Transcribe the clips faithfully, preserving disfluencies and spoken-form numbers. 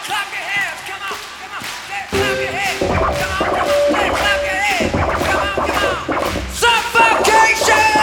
clap your hands, come on, come on, say, clap your hands, come on, come on, say, clap your hands, come on, come on. Suffocation!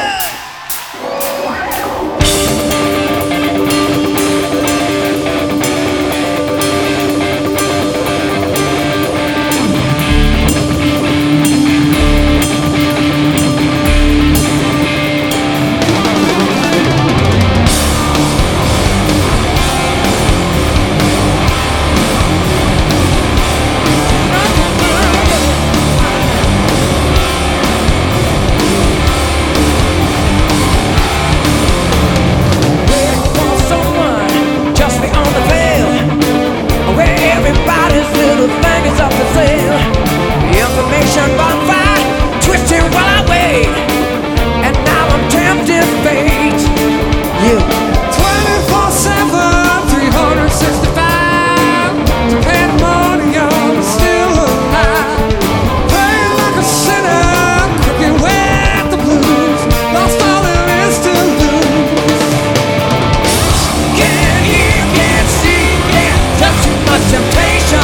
Everybody's little thing is up for sale. Information bonfire, twisting while I wait, and now I'm tempted fate. You twenty-four seven, three hundred sixty-five. To pay the money on, still alive. Playing like a sinner, crooked with the blues. Lost all there is to lose. Can't hear, can't see, can't touch too much temptation.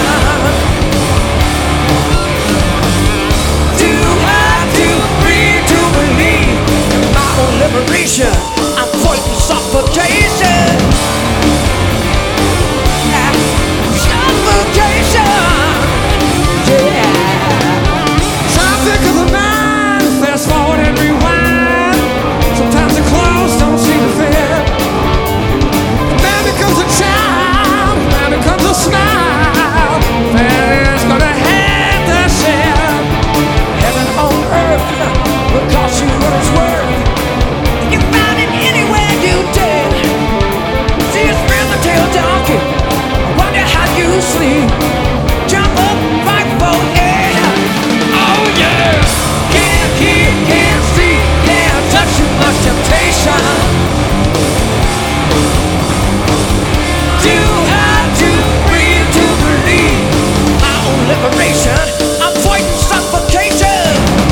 Too hard to breathe, to believe in my own liberation. I'm fighting suffocation. Yeah. Suffocation. Yeah. Traffic of the mind, fast forward and rewind. Sometimes the clothes don't seem to fit. The man becomes a child, the man becomes a smile. Family's gonna have the share. Heaven on earth will cost you what it's worth. You find it anywhere you dare. See a spin the tail donkey, wonder how you sleep. Jump up, fight for air. Oh yeah. Can't hear, can't see, can't touch too much temptation. Too hard to breathe, to believe my own liberation. I'm fighting suffocation.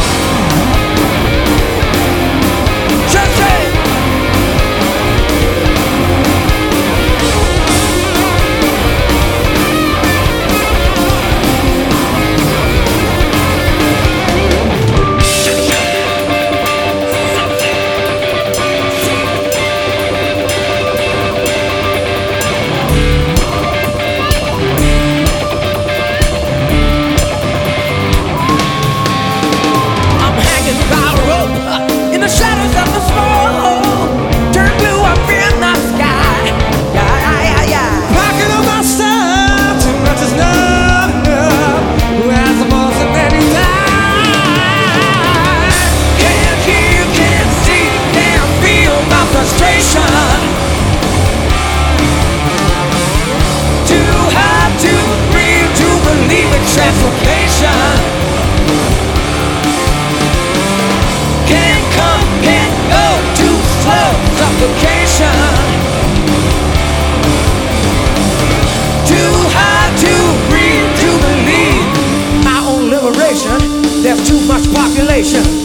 Just say. I'm hanging by a rope uh, in the shadows of the smoke. Turn blue up in the sky. Yeah, yeah, yeah. Packing up my stuff, too much is not enough. Who has the most of any time? Can't hear, can't see, can't feel my frustration. Too hard to breathe, to believe in translocation. Can't come, can't go, too slow, suffocation. Too hard to breathe, to believe my own liberation. There's too much population.